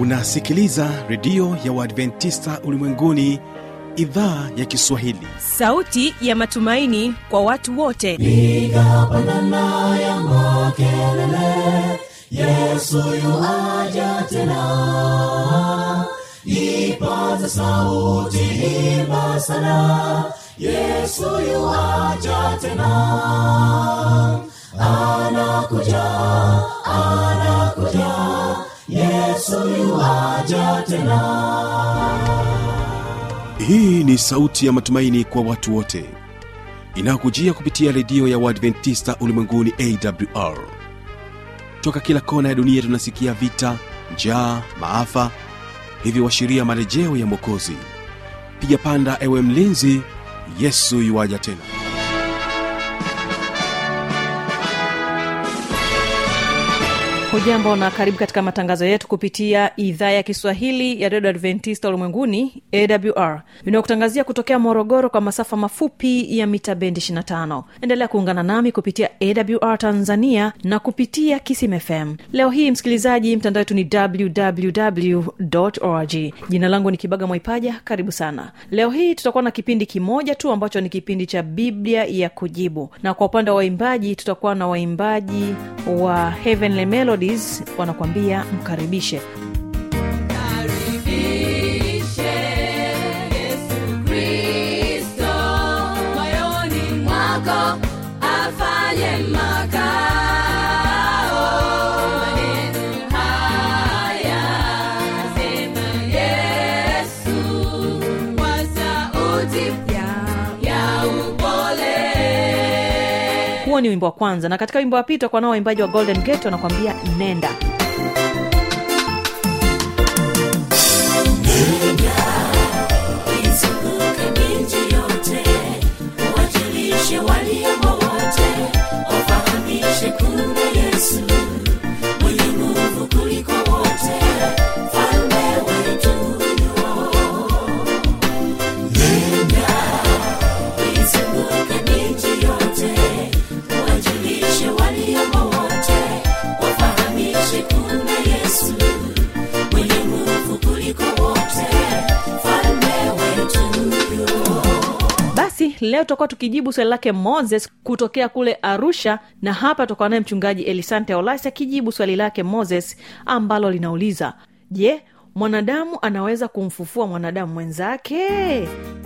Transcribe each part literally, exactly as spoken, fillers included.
Unasikiliza redio ya Waadventista Ulimwenguni, idhaa ya Kiswahili. Sauti ya matumaini kwa watu wote. Piga pandana ya makelele, Yesu yu aja tena. Ipaza sauti, imba sana, Yesu yu aja tena. Anakuja, anakuja, Yesu yu aja tena. Hii ni sauti ya matumaini kwa watu wote, inakujia kupitia redio ya Waadventista Ulimwenguni A W R. Toka kila kona ya dunia tunasikia vita, njaa, maafa, hivyo washiria marejeo ya Mwokozi. Piga panda ewe mlinzi, Yesu yuaja tena. Hujambo na karibu katika matangazo yetu kupitia idhaa ya Kiswahili ya Radio Adventista Ulimwenguni A W R. Ninakutangazia kutokea Morogoro kwa masafa mafupi ya mita bendi ishirini na tano. Endelea kuungana nami kupitia A W R Tanzania na kupitia Kisim F M. Leo hii msikilizaji, mtandao wetu ni w w w dot org. Jina langu ni Kibaga Mwaipaja, karibu sana. Leo hii tutakuwa na kipindi kimoja tu ambacho ni kipindi cha Biblia ya kujibu. Na kwa upande wa waimbaji tutakuwa na waimbaji wa Heavenly Melody wanakuambia mkaribishe. Karibishe Yesu Kristo moyoni mwako, afanye makao. Maneno haya sema Yesu kwa sauti ya upole. Huo ni wimbo wa kwanza, na katika wimbo wa pili tutakuwa nao waimbaji wa Golden Gate wanakuambia nenda. Nenda, izunguke miji yote, uwajulishe waliomo wote, wafahamishe kuna Yesu, mwenye nguvu kuliko wote, Mfalme wetu yuo. Nenda, izunguke miji yote, uwajulishe waliomo wote, wafahamishe kuna Yesu, mwenye nguvu kuliko wote, Mfalme wetu yuo. Basi leo tutakuwa tukijibu swali lake Moses kutokea kule Arusha, na hapa tutakuwa naye mchungaji Elisante Olasi akijibu swali lake Moses ambalo linauliza, je, mwanadamu anaweza kumfufua mwanadamu mwenzake?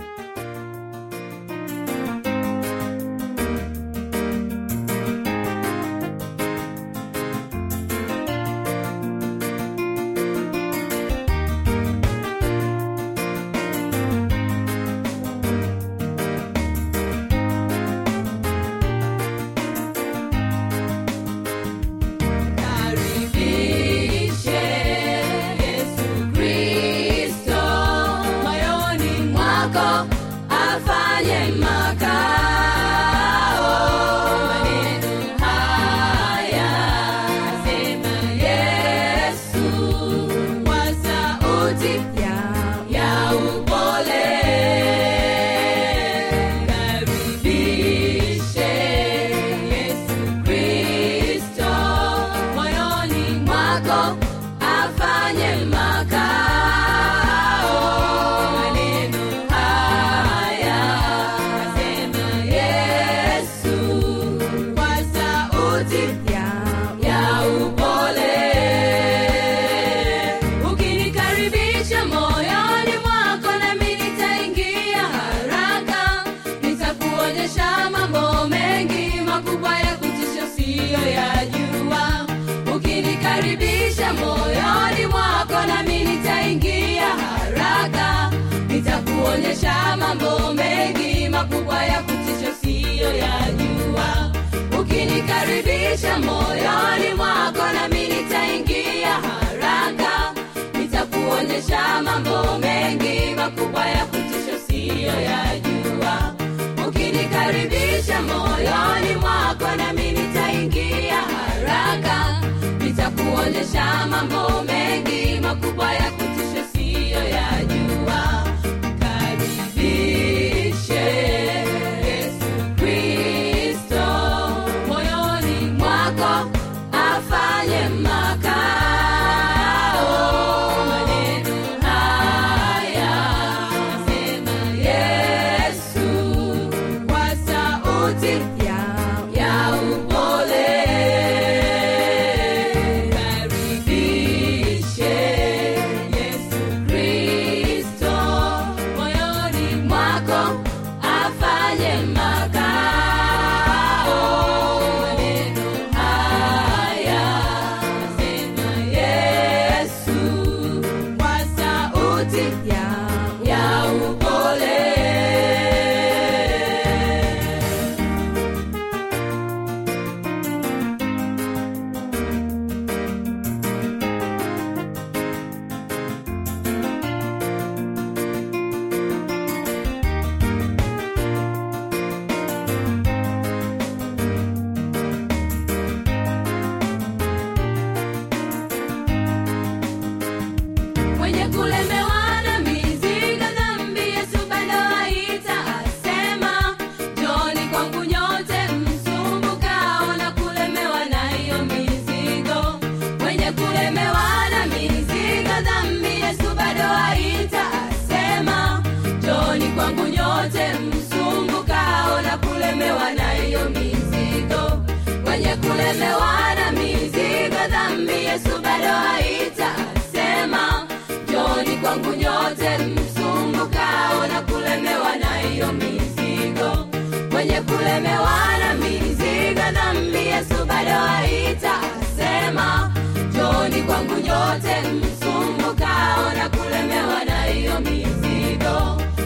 Karibishe Yesu Kristo moyoni mwako, afanye makao. Maneno haya sema Yesu kwa sauti ya upole. Karibishe Yesu Kristo moyoni mwako, afanye makao. Maneno haya sema Yesu kwa sauti ya upole. Ukinikaribisha moyoni mwako, nami nitaingia haraka, nitakuonyesha mambo mengi makubwa ya kutisha usiyoyajua. Ukinikaribisha moyoni mwako, nami nitaingia haraka, nitakuonyesha mambo mengi makubwa ya kutisha usiyoyajua. Ukinikaribisha moyoni mwako, nami nitaingia haraka, nitakuonyesha mambo mengi makubwa ya kutisha usiyoyajua. Ukinikaribisha moyoni mwako, nami nitaingia haraka, nitakuonyesha mambo mengi makubwa ya kutisha usiyoyajua. Karibishe Yesu Kristo moyoni mwako, afanye makao. sauti ya, ya upole. Karibishe Yesu Kristo moyoni mwako, afanye makao. Maneno haya asema Yesu kwa sauti ya, ya upole. Mwenye kulemewa na mizigo dhambi, Yesu bado aita asema, njooni kwangu nyote msumbukao na kulemewa na hiyo mizigo. Mwenye kulemewa na mizigo dhambi, Yesu bado aita asema, njooni kwangu nyote msumbukao na kulemewa na hiyo mizigo. Mwenye kulemewa na mizigo dhambi, Yesu bado aita asema, njooni kwangu nyote msumbukao na kulemewa na hiyo mizigo. Mwenye kulemewa na mizigo dhambi, Yesu bado aita asema, njooni kwangu nyote msumbukao na kulemewa na hiyo mizigo.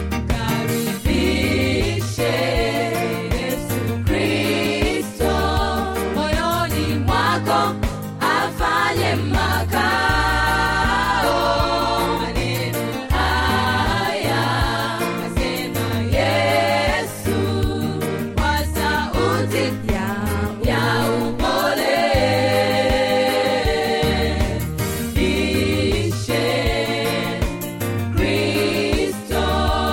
Karibishe Yesu Kristo moyoni mwako, afanye makao. Maneno haya asema Yesu kwa sauti ya, ya upole. Bishe Kristo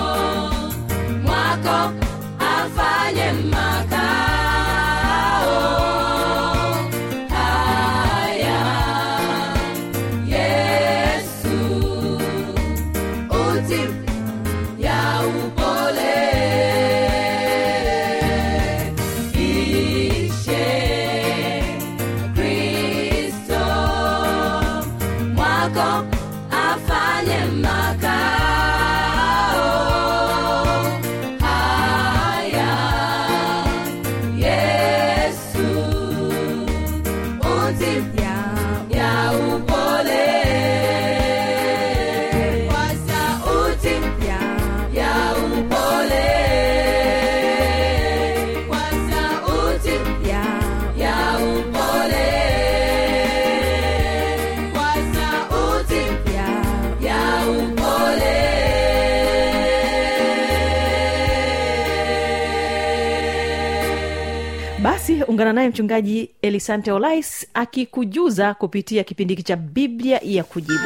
mwako, afanye makao. Haya Yesu uti ya upole. Bishe Kristo mwako, afanye makao. Haya Yesu uti ya, ya upole. Kwa sauti ya, ya upole. Kwa sauti ya, ya upole. Kwa sauti ya, ya upole. Basi ungana naye mchungaji Elisante Olais akikujuza kupitia kipindi hiki cha Biblia ya kujibu.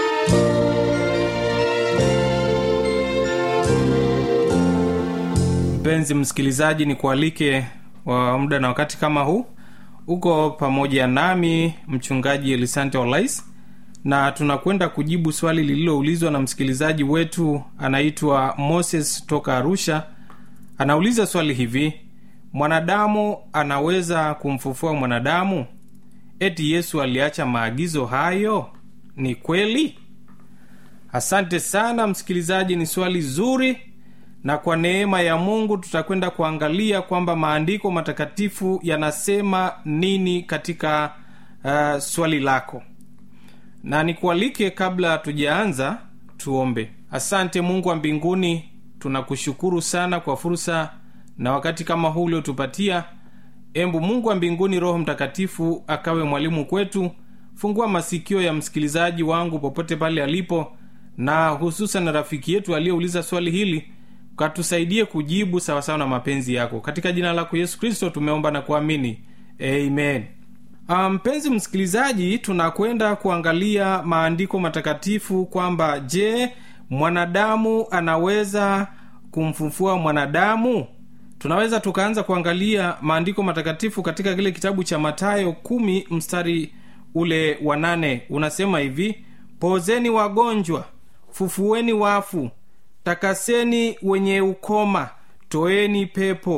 Mpenzi msikilizaji, ni kualike wa muda na wakati kama huu uko pamoja nami mchungaji Elisante Olais, na tunakwenda kujibu swali lililoulizwa na msikilizaji wetu anaitwa Moses toka Arusha. Anauliza swali hivi: mwanadamu anaweza kumfufua mwanadamu? Eti Yesu aliacha maagizo hayo? Ni kweli? Asante sana msikilizaji, ni swali zuri, na kwa neema ya Mungu tutakwenda kuangalia kwamba maandiko matakatifu yanasema nini katika uh, swali lako. Na nikualike, kabla tujaanza, tuombe. Asante Mungu wa mbinguni, tunakushukuru sana kwa fursa na wakati kama huu uliotupatia. Embu Mungu wa mbinguni, Roho Mtakatifu akawe mwalimu kwetu. Fungua masikio ya msikilizaji wangu popote pale alipo, na hususan rafiki yetu aliyeuliza swali hili, katusaidie kujibu sawa sawa na mapenzi yako. Katika jina lako Yesu Kristo tumeomba na kuamini. Amen. Mpenzi um, msikilizaji, tunakwenda kuangalia maandiko matakatifu kwamba je, mwanadamu anaweza kumfufua mwanadamu? Tunaweza tukaanza kuangalia maandiko matakatifu katika kile kitabu cha Mathayo kumi mstari ule wa nane. Unasema hivi: pozeni wagonjwa, fufueni wafu, takaseni wenye ukoma, toeni pepo,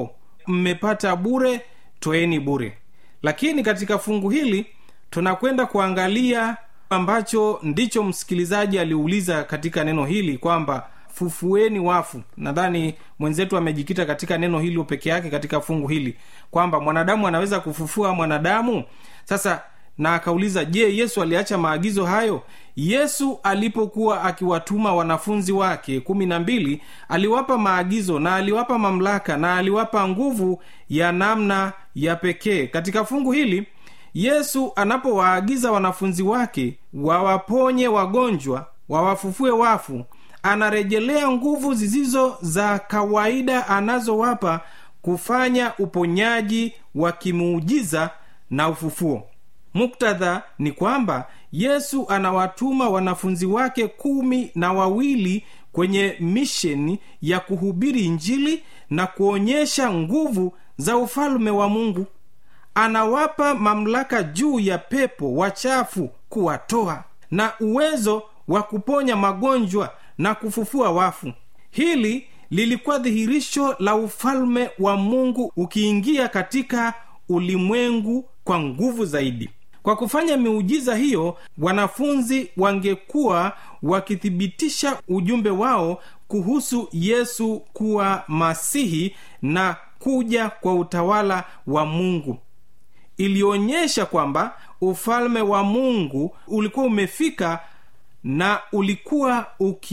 mmepata bure, toeni bure. Lakini katika fungu hili tunakwenda kuangalia ambacho ndicho msikilizaji aliuliza katika neno hili, kwamba fufueni wafu. Nadhani mwenzetu amejikita katika neno hilo peke yake katika fungu hili, kwamba mwanadamu anaweza kufufua mwanadamu. Sasa na akauliza, je, Yesu aliacha maagizo hayo? Yesu alipokuwa akiwatuma wanafunzi wake kumi na mbili, aliwapa maagizo na aliwapa mamlaka na aliwapa nguvu ya namna ya pekee. Katika fungu hili Yesu anapowaagiza wanafunzi wake wawaponye wagonjwa, wawafufue wafu, anarejelea nguvu zisizo za kawaida anazowapa kufanya uponyaji wa kimuujiza na ufufuo. Muktadha ni kwamba Yesu anawatuma wanafunzi wake kumi na wawili kwenye misheni ya kuhubiri Injili na kuonyesha nguvu za ufalme wa Mungu. Anawapa mamlaka juu ya pepo wachafu kuwatoa, na uwezo wa kuponya magonjwa na kufufua wafu. Hili lilikuwa dhihirisho la ufalme wa Mungu ukiingia katika ulimwengu kwa nguvu zaidi. Kwa kufanya miujiza hiyo, wanafunzi wangekuwa wakithibitisha ujumbe wao kuhusu Yesu kuwa Masihi na kuja kwa utawala wa Mungu. Ilionyesha kwamba ufalme wa Mungu ulikuwa umefika na ulikuwa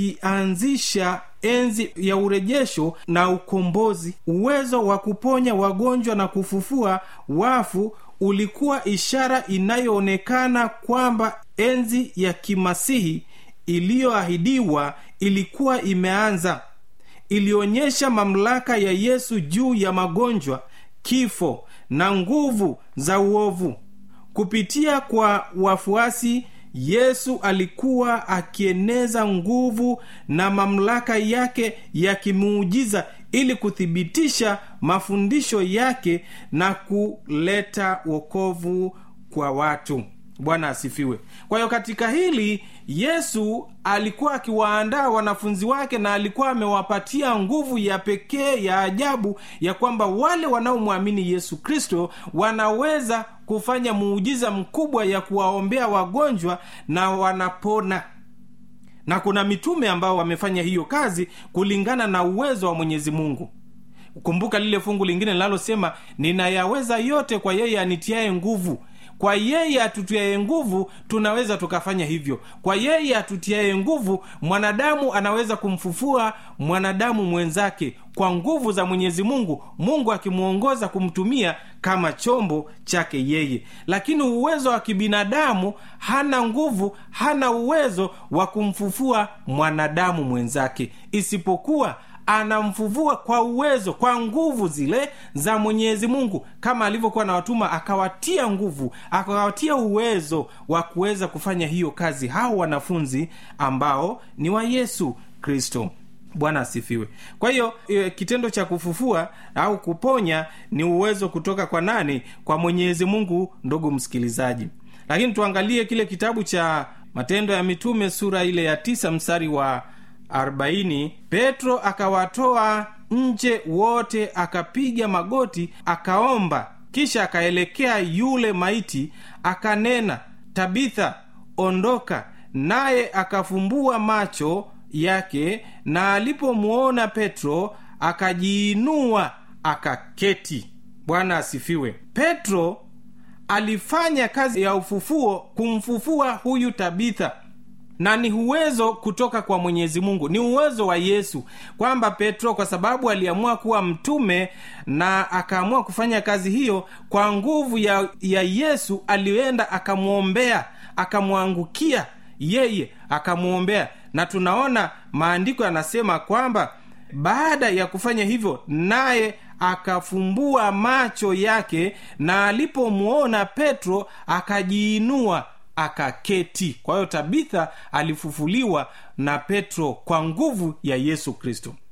ukianzisha enzi ya urejesho na ukombozi. Uwezo wa kuponya wagonjwa na kufufua wafu ulikuwa ishara inayoonekana kwamba enzi ya kimasihi iliyoahidiwa ilikuwa imeanza. Ilionyesha mamlaka ya Yesu juu ya magonjwa, kifo na nguvu za uovu. Kupitia kwa wafuasi, Yesu alikuwa akieneza nguvu na mamlaka yake ya kimuujiza ili kuthibitisha mafundisho yake na kuleta wokovu kwa watu. Bwana asifiwe. Kwa hiyo katika hili Yesu alikuwa akiwaandaa wanafunzi wake na alikuwa amewapatia nguvu ya pekee ya ajabu ya kwamba wale wanaomwamini Yesu Kristo wanaweza kufanya muujiza mkubwa ya kuwaombea wagonjwa na wanapona. Na kuna mitume ambao wamefanya hiyo kazi kulingana na uwezo wa Mwenyezi Mungu. Kumbuka lile fungu lingine linalosema, ninayaweza yote kwa yeye anitiaye nguvu. Kwa yeye atutiaye nguvu tunaweza tukafanya hivyo. Kwa yeye atutiaye nguvu, mwanadamu anaweza kumfufua mwanadamu mwenzake kwa nguvu za Mwenyezi Mungu, Mungu akimuongoza kumtumia kama chombo chake yeye. Lakini uwezo wa kibinadamu hana nguvu, hana uwezo wa kumfufua mwanadamu mwenzake, isipokuwa anamfufua kwa uwezo, kwa nguvu zile za Mwenyezi Mungu, kama alivyokuwa na watuma akawatia nguvu, akawatia uwezo wa kuweza kufanya hiyo kazi hao wanafunzi ambao ni wa Yesu Kristo. Bwana asifiwe. Kwa hiyo kitendo cha kufufua au kuponya ni uwezo kutoka kwa nani? Kwa Mwenyezi Mungu, ndugu msikilizaji. Lakini tuangalie kile kitabu cha Matendo ya Mitume sura ile ya tisa mstari wa arobaini. Petro akawatoa nje wote, akapiga magoti, akaomba, kisha akaelekea yule maiti, akanena, Tabitha, ondoka. Naye akafumbua macho yake, na alipomuona Petro akajiinua, akaketi. Bwana asifiwe. Petro alifanya kazi ya ufufuo, kumfufua huyu Tabitha, na ni uwezo kutoka kwa Mwenyezi Mungu, ni uwezo wa Yesu, kwamba Petro kwa sababu aliamua kuwa mtume na akaamua kufanya kazi hiyo kwa nguvu ya, ya Yesu, alienda akamuombea, akamwangukia yeye, akamuombea. Na tunaona maandiko yanasema kwamba baada ya kufanya hivyo, naye akafumbua macho yake, na alipomuona Petro akajiinua, akaketi. Kwa hiyo Tabitha alifufuliwa na Petro kwa nguvu ya Yesu Kristo.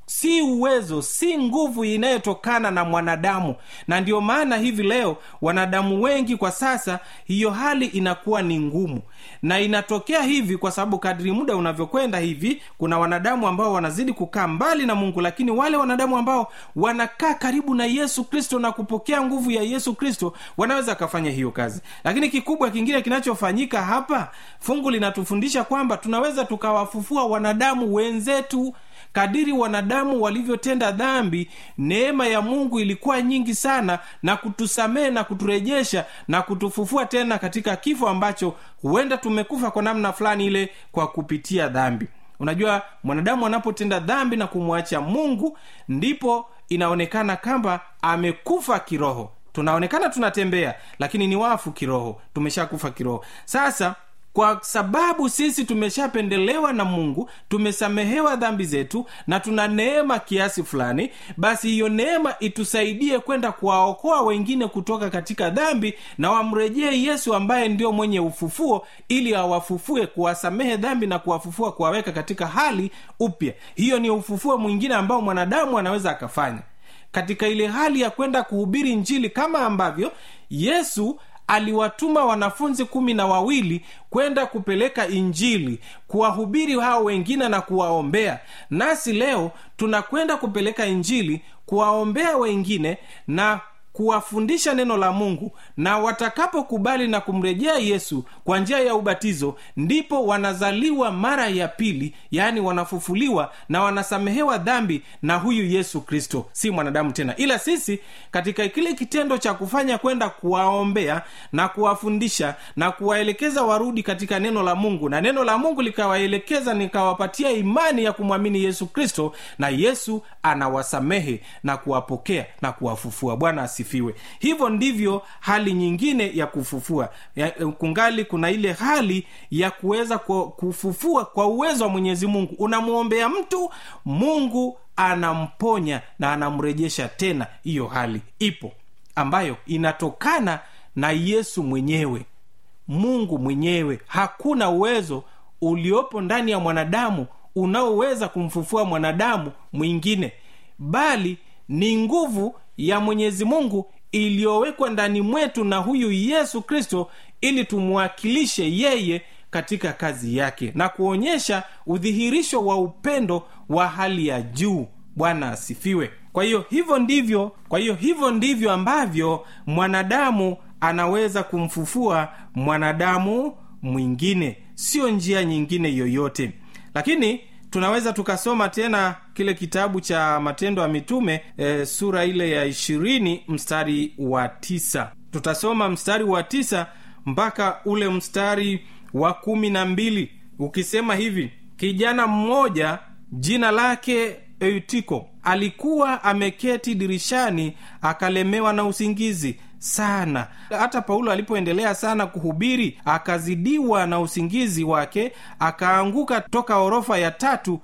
si uwezo, si nguvu inayotokana na mwanadamu. Na ndio maana hivi leo wanadamu wengi kwa sasa hiyo hali inakuwa ni ngumu. Na inatokea hivi kwa sababu kadri muda unavyokwenda hivi, kuna wanadamu ambao wanazidi kukaa mbali na Mungu, lakini wale wanadamu ambao wanakaa karibu na Yesu Kristo na kupokea nguvu ya Yesu Kristo wanaweza kufanya hiyo kazi. Lakini kikubwa kingine kinachofanyika hapa, fungu linatufundisha kwamba tunaweza tukawafufua wanadamu wenzetu. Kadiri wanadamu walivyotenda dhambi, neema ya Mungu ilikuwa nyingi sana na kutusamehe na kuturejesha na kutufufua tena katika kifo ambacho huenda tumekufa kwa namna fulani ile kwa kupitia dhambi. Unajua, mwanadamu anapotenda dhambi na kumwacha Mungu, ndipo inaonekana kama amekufa kiroho. Tunaonekana tunatembea, lakini ni wafu kiroho, tumeshakufa kiroho. Sasa kwa sababu sisi tumeshapendelewa na Mungu, tumesamehewa dhambi zetu na tuna neema kiasi fulani, basi hiyo neema itusaidie kwenda kuwaokoa wengine kutoka katika dhambi na wamrejee Yesu ambaye ndio mwenye ufufuo, ili awafufue, kuwasamehe dhambi na kuwafufua, kuwaweka katika hali upya. Hiyo ni ufufuo mwingine ambao mwanadamu anaweza akafanya katika ile hali ya kwenda kuhubiri Injili, kama ambavyo Yesu aliwatuma wanafunzi kumi na wawili kwenda kupeleka Injili, kuwahubiri hao wengine na kuwaombea. Nasi leo tunakwenda kupeleka Injili, kuwaombea wengine na kuwafundisha neno la Mungu, na watakapokubali na kumrejea Yesu kwa njia ya ubatizo, ndipo wanazaliwa mara ya pili, yani wanafufuliwa na wanasamehewa dhambi na huyu Yesu Kristo, si mwanadamu tena. Ila sisi katika kile kitendo cha kufanya kwenda kuwaombea na kuwafundisha na kuwaelekeza warudi katika neno la Mungu, na neno la Mungu likawaelekeza, nikawapatia imani ya kumwamini Yesu Kristo, na Yesu anawasamehe na kuwapokea na kuwafufua. Bwana asifiwe. Hivyo ndivyo hali nyingine ya kufufua. Ya, kungali kuna ile hali ya kuweza kufufua kwa uwezo wa Mwenyezi Mungu. Unamuombea mtu, Mungu anamponya na anamrejesha tena. Hiyo hali ipo ambayo inatokana na Yesu mwenyewe, Mungu mwenyewe. Hakuna uwezo uliopo ndani ya mwanadamu unaoweza kumfufua mwanadamu mwingine, bali ni nguvu ya Mwenyezi Mungu iliyowekwa ndani mwetu na huyu Yesu Kristo, ili tumwakilishe yeye katika kazi yake na kuonyesha udhihirisho wa upendo wa hali ya juu. Bwana asifiwe. Kwa hiyo hivyo ndivyo, kwa hiyo hivyo ndivyo ambavyo mwanadamu anaweza kumfufua mwanadamu mwingine, sio njia nyingine yoyote. Lakini tunaweza tukasoma tena kile kitabu cha Matendo ya Mitume e, sura ile ya ishirini mstari wa tisa. Tutasoma mstari wa tisa mpaka ule mstari wa kumi na mbili, ukisema hivi: kijana mmoja jina lake Eutiko alikuwa ameketi dirishani, akalemewa na usingizi sana. Hata Paulo alipoendelea sana kuhubiri, akazidiwa na usingizi wake, akaanguka toka orofa ya tatu,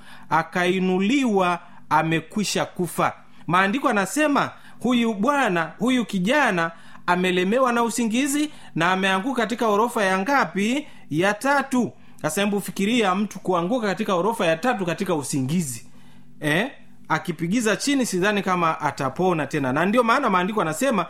akainuliwa amekwisha kufa. Maandiko yanasema huyu bwana, huyu kijana amelemewa na usingizi na ameanguka katika orofa ya ngapi? Ya tatu. Sasa hebu fikiria mtu kuanguka katika orofa ya tatu katika usingizi. Eh? Akipigiza chini sidhani kama atapona tena. Na ndio maana maandiko yanasema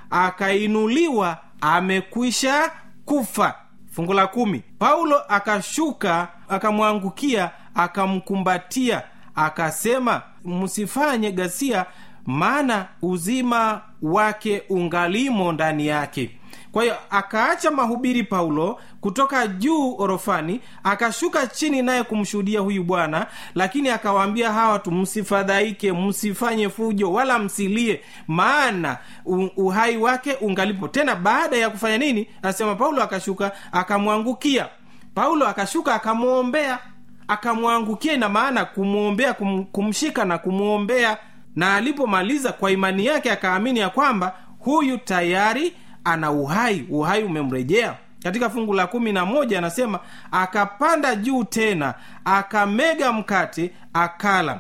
akainuliwa amekwisha kufa. Fungu la kumi. Paulo akashuka, akamwangukia, akamkumbatia, akasema, msifanye ghasia, maana uzima wake ungalimo ndani yake. Kwa hiyo akaacha mahubiri Paulo kutoka juu orofani, akashuka chini naye kumshuhudia huyu bwana, lakini akawaambia hawa watu, msifadhaike, msifanye fujo wala msilie, maana uhai wake ungalipo. Tena baada ya kufanya nini? Anasema Paulo akashuka akamwangukia. Paulo akashuka akamuombea, akamwangukia, ina maana kumuombea, kum, kumshika na kumuombea. Na alipomaliza kwa imani yake akaamini ya kwamba huyu tayari ana uhai, uhai umemrejea. Katika fungu la kumi na moja anasema akapanda juu tena, akamega mkate, akala,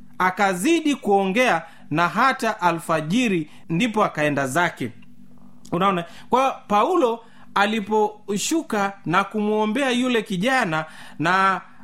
akazidi kuongea, na hata alfajiri ndipo akaenda zake. Unaona, kwa Paulo aliposhuka na kumuombea yule kijana na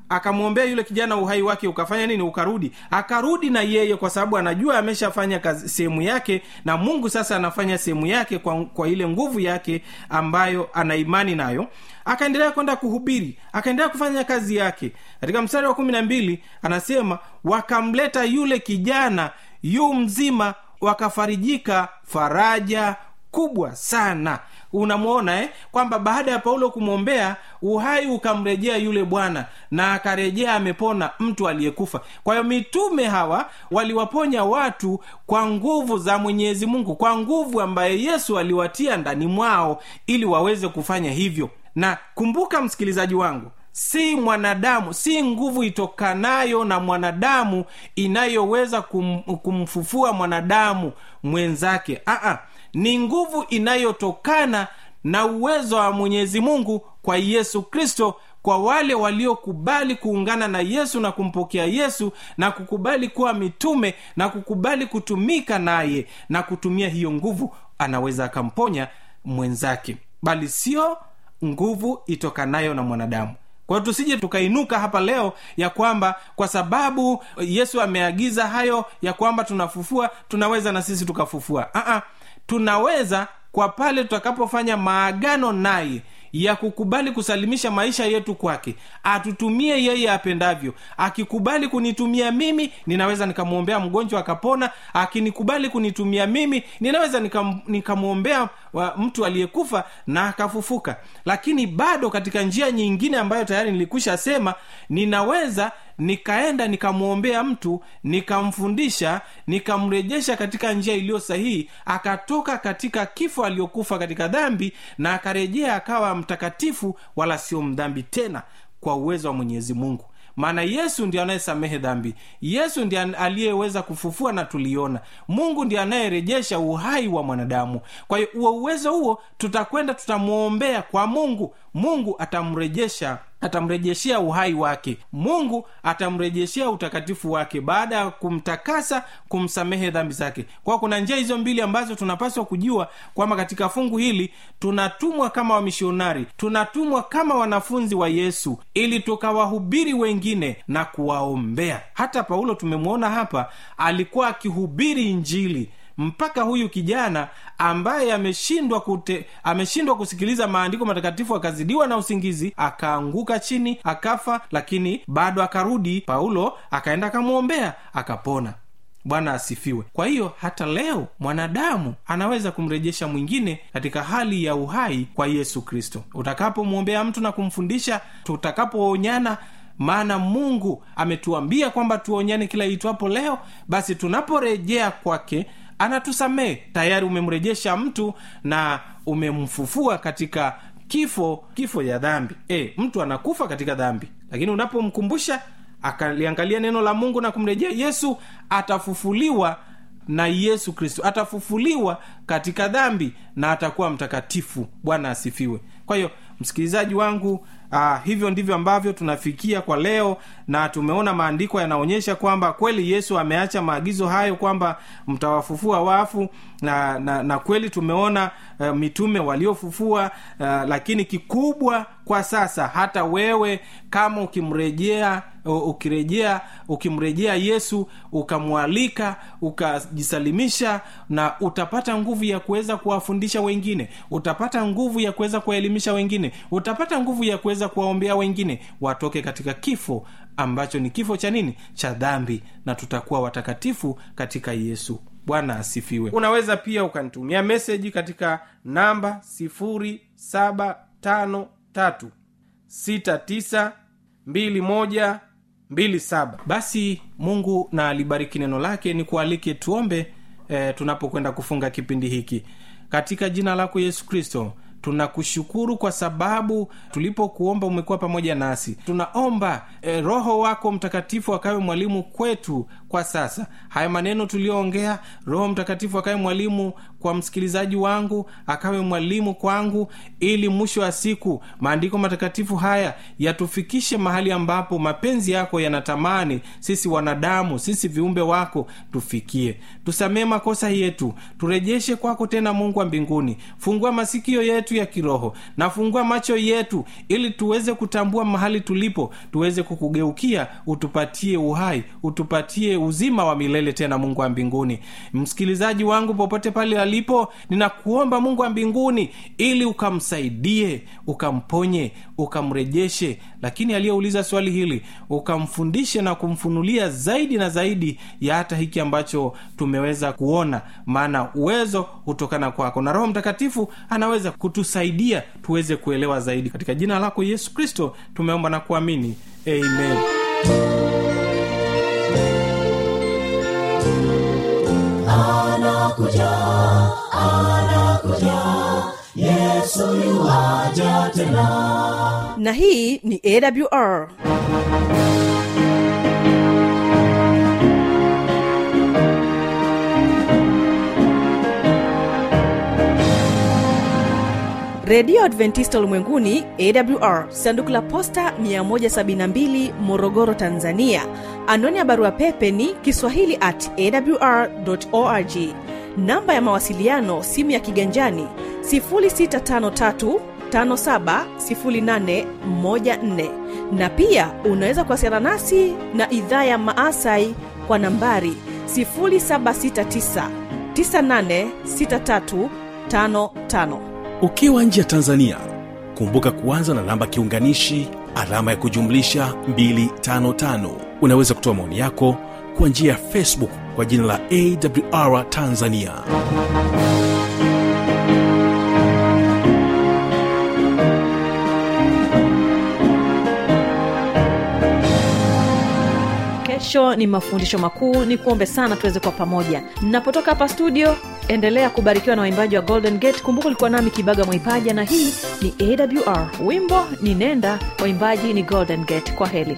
akamwombea yule kijana, uhai wake ukafanya nini? Ukarudi. Akarudi na yeye, kwa sababu anajua ameshafanya kazi sehemu yake, na Mungu sasa anafanya sehemu yake kwa, kwa ile nguvu yake ambayo ana imani nayo. Akaendelea kwenda kuhubiri, akaendelea kufanya kazi yake. Katika mstari wa kumi na mbili anasema, wakamleta yule kijana yu mzima, wakafarijika faraja kubwa sana. Unamuona eh kwamba baada ya Paulo kumwombea, uhai ukamrejea yule bwana, na akarejea amepona mtu aliyekufa. Kwa hiyo mitume hawa waliwaponya watu kwa nguvu za Mwenyezi Mungu, kwa nguvu ambaye Yesu aliwatia ndani mwao ili waweze kufanya hivyo. Na kumbuka msikilizaji wangu, si mwanadamu, si nguvu itokanayo na mwanadamu inayoweza kum, kumfufua mwanadamu mwenzake. Aa, ni nguvu inayotokana na uwezo wa Mwenyezi Mungu kwa Yesu Kristo, kwa wale waliokubali kuungana na Yesu na kumpokea Yesu na kukubali kuwa mitume na kukubali kutumika naye, na kutumia hiyo nguvu anaweza akamponya mwenzake, bali sio nguvu itokanayo na mwanadamu. Kwa hiyo tusije tukainuka hapa leo ya kwamba kwa sababu Yesu ameagiza hayo ya kwamba tunafufua, tunaweza na sisi tukafufua. Aa, tunaweza kwa pale tutakapofanya maagano naye ya kukubali kusalimisha maisha yetu kwake, atutumie yeye apendavyo. Akikubali kunitumia mimi, ninaweza nikamuombea mgonjwa akapona. Akinikubali kunitumia mimi, ninaweza nikamuombea mtu aliyekufa na akafufuka. Lakini bado katika njia nyingine ambayo tayari nilikwisha sema, ninaweza nikaenda nikamuombea mtu, nikamfundisha, nikamrejesha katika njia iliyo sahihi, akatoka katika kifo aliyokufa katika dhambi, na akarejea akawa mtakatifu wala sio mdhambi tena, kwa uwezo wa Mwenyezi Mungu. Maana Yesu ndiye anayesamehe dhambi, Yesu ndiye aliyeweza kufufua na tuliona. Mungu ndiye anayerejesha uhai wa mwanadamu. Kwa hiyo huo uwezo huo tutakwenda tutamuombea kwa Mungu, Mungu atamrejesha, atamrejeshia uhai wake, Mungu atamrejeshia utakatifu wake baada ya kumtakasa, kumsamehe dhambi zake. Kwa kuna njia hizo mbili ambazo tunapaswa kujua kwamba katika fungu hili tunatumwa kama wamishonari, tunatumwa kama wanafunzi wa Yesu ili tukawahubiri wengine na kuwaombea. Hata Paulo tumemwona hapa alikuwa akihubiri Injili mpaka huyu kijana ambaye ameshindwa kute ameshindwa kusikiliza maandiko matakatifu, akazidiwa na usingizi, akaanguka chini akafa, lakini bado akarudi. Paulo akaenda akamuombea akapona. Bwana asifiwe. Kwa hiyo hata leo mwanadamu anaweza kumrejesha mwingine katika hali ya uhai kwa Yesu Kristo. Utakapomuombea mtu na kumfundisha, tutakapoonyana, maana Mungu ametuambia kwamba tuonyane kila itwapo leo, basi tunaporejea kwake anatusamehe. Tayari umemrejesha mtu na umemfufua katika kifo kifo ya dhambi. E, mtu anakufa katika dhambi, lakini unapomkumbusha akaliangalia neno la Mungu na kumrejea Yesu, atafufuliwa na Yesu Kristo, atafufuliwa katika dhambi na atakuwa mtakatifu. Bwana asifiwe. Kwa hiyo msikilizaji wangu, Uh, hivyo ndivyo ambavyo tunafikia kwa leo, na tumeona maandiko yanaonyesha kwamba kweli Yesu ameacha maagizo hayo kwamba mtawafufua wafu, na, na, na kweli tumeona uh, mitume waliofufua. Uh, lakini kikubwa kwa sasa, hata wewe kama ukimrejea ukirejea ukimrejea Yesu, ukamwalika, ukajisalimisha, na utapata nguvu ya kuweza kuwafundisha wengine, utapata nguvu ya kuweza kuwaelimisha wengine, utapata nguvu ya kuweza kuwaombea wengine watoke katika kifo ambacho ni kifo cha nini? Cha dhambi, na tutakuwa watakatifu katika Yesu. Bwana asifiwe. Unaweza pia ukanitumia message katika namba sifuri saba tano tatu sita tisa mbili moja mbili saba. Basi Mungu na alibariki neno lake. Ni kualike tuombe e, tunapokwenda kufunga kipindi hiki. Katika jina lako Yesu Kristo, tunakushukuru kwa sababu tulipokuomba umekuwa pamoja nasi. Tunaomba e, Roho wako Mtakatifu akawe mwalimu kwetu kwa kwa sasa. Haya maneno tuliyoongea, Roho Mtakatifu akawe mwalimu kwa msikilizaji wangu, akawe mwalimu kwangu, ili mwisho wa siku maandiko matakatifu haya yatufikishe mahali ambapo mapenzi yako yanatamani sisi wanadamu, sisi viumbe wako tufikie. Tusamee makosa yetu, turejeshe kwako tena Mungu wa mbinguni. Fungua masikio yetu ya kiroho na fungua macho yetu, ili tuweze kutambua mahali tulipo, tuweze kukugeukia, utupatie uhai, utupatie uzima wa milele tena Mungu wa mbinguni. Msikilizaji wangu popote pale alipo, ninakuomba Mungu wa mbinguni, ili ukamsaidie, ukamponye, ukamrejeshe, lakini aliyeuliza swali hili ukamfundishe na kumfunulia zaidi na zaidi ya hata hiki ambacho tumeweza kuona, maana uwezo hutokana kwako, na Roho Mtakatifu anaweza kutusaidia tuweze kuelewa zaidi. Katika jina lako Yesu Kristo tumeomba na kuamini, amen. Anakuja, anakuja, Yesu yuaja tena. Na hii ni A W R. Radio Adventista Ulimwenguni A W R, sanduku la posta mia moja sabini na mbili, Morogoro, Tanzania. Anwani ya barua pepe ni kiswahili at a w r dot org. Namba ya mawasiliano simu ya kiganjani sifuri sita tano tatu tano saba sifuri nane moja nne, na pia unaweza kuwasiliana nasi na idhaa ya Maasai kwa nambari sifuri saba sita tisa tisa nane sita tatu tano tano. Ukiwa nje ya Tanzania, kumbuka kuanza na namba kiunganishi alama ya kujumlisha mia tano tano. Unaweza kutoa maoni yako kwa njia ya Facebook kwa jina la A W R Tanzania. Kesho ni mafundisho makuu. Ni kuombe sana tuweze kwa pamoja. Ninapotoka hapa studio, endelea kubarikiwa na waimbaji wa Golden Gate. Kumbuka ulikuwa nami Kibaga Mwaipaja, na hii ni A W R. Wimbo ni Nenda, waimbaji ni Golden Gate. Kwa heri.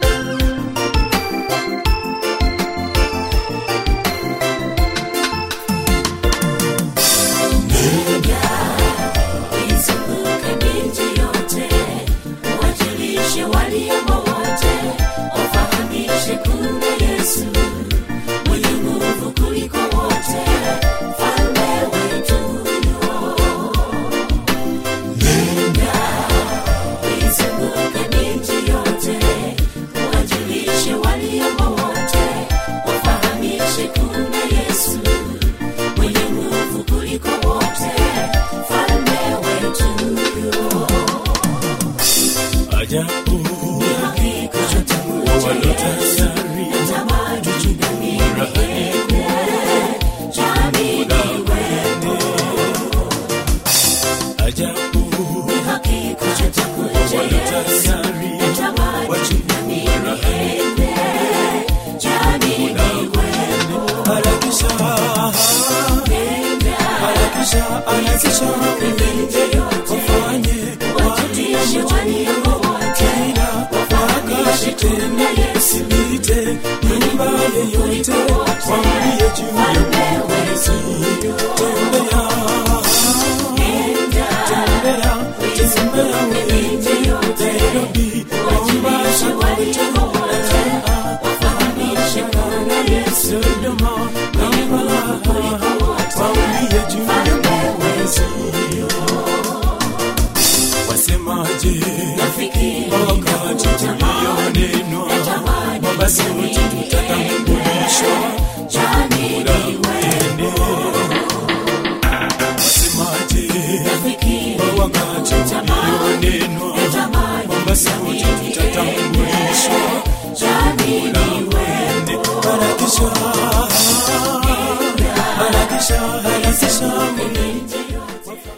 Wakati